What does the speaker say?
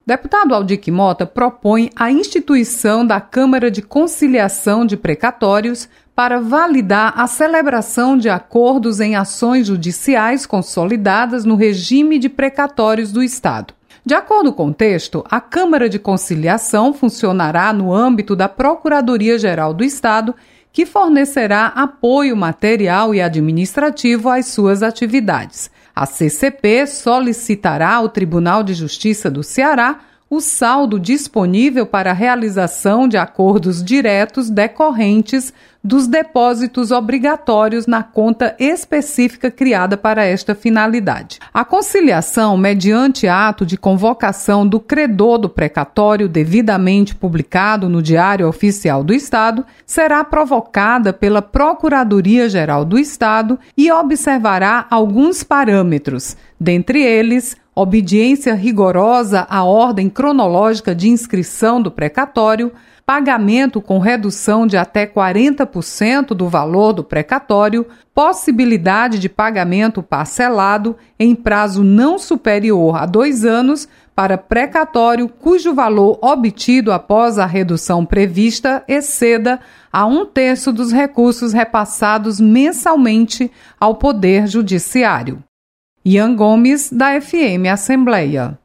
Deputado Aldir Mota propõe a instituição da Câmara de Conciliação de Precatórios para validar a celebração de acordos em ações judiciais consolidadas no regime de precatórios do Estado. De acordo com o texto, a Câmara de Conciliação funcionará no âmbito da Procuradoria-Geral do Estado, que fornecerá apoio material e administrativo às suas atividades. A CCP solicitará ao Tribunal de Justiça do Ceará o saldo disponível para a realização de acordos diretos decorrentes dos depósitos obrigatórios na conta específica criada para esta finalidade. A conciliação, mediante ato de convocação do credor do precatório devidamente publicado no Diário Oficial do Estado, será provocada pela Procuradoria-Geral do Estado e observará alguns parâmetros, dentre eles, obediência rigorosa à ordem cronológica de inscrição do precatório, pagamento com redução de até 40% do valor do precatório, possibilidade de pagamento parcelado em prazo não superior a 2 anos para precatório cujo valor obtido após a redução prevista exceda a 1/3 dos recursos repassados mensalmente ao Poder Judiciário. Ian Gomes, da FM Assembleia.